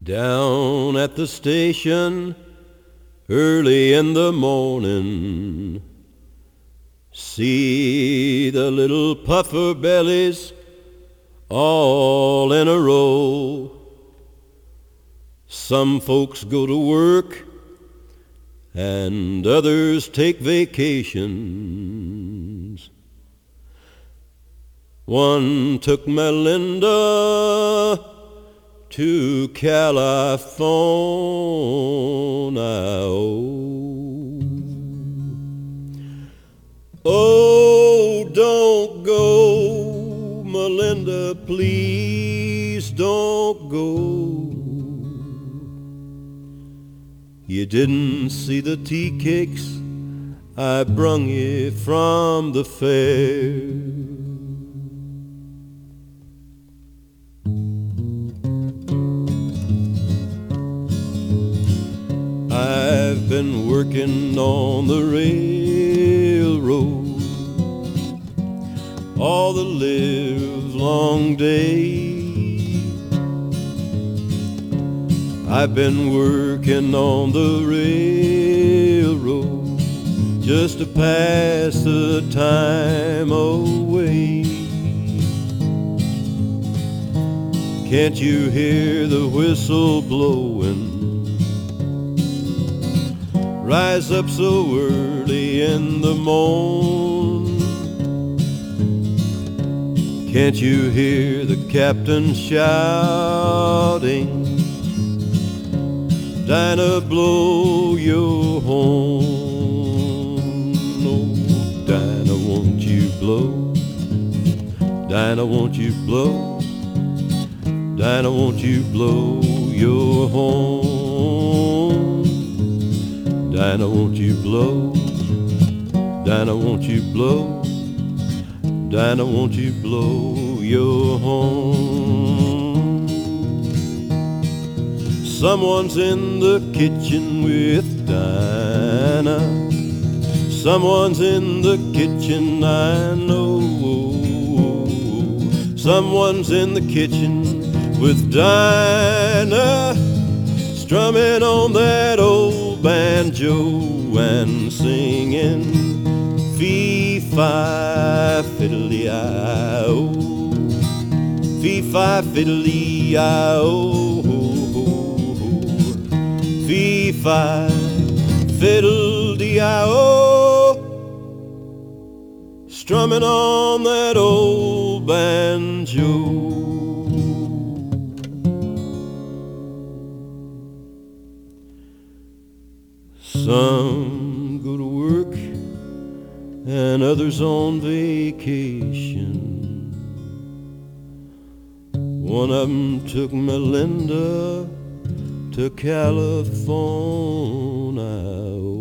Down at the station early in the morning, see the little puffer bellies all in a row. Some folks go to work and others take vacations. One took Melinda to California. Oh, don't go, Melinda, please don't go. You didn't see the tea cakes I brung you from the fair. I've been working on the railroad all the livelong day. I've been working on the railroad just to pass the time away. Can't you hear the whistle blowing? Rise up so early in the morn. Can't you hear the captain shouting? Dinah, blow your horn. Oh, Dinah, won't you blow? Dinah, won't you blow? Dinah, won't you blow your horn? Dinah, won't you blow? Dinah, won't you blow? Dinah, won't you blow your horn? Someone's in the kitchen with Dinah. Someone's in the kitchen, I know. Someone's in the kitchen with Dinah, strumming on that old banjo and singing fee-fi fiddly-I-O, fee-fi fiddly-I-O, fee-fi fiddle-dee-I-O, strumming on that old banjo. Some go to work and others on vacation. One of them took Melinda to California.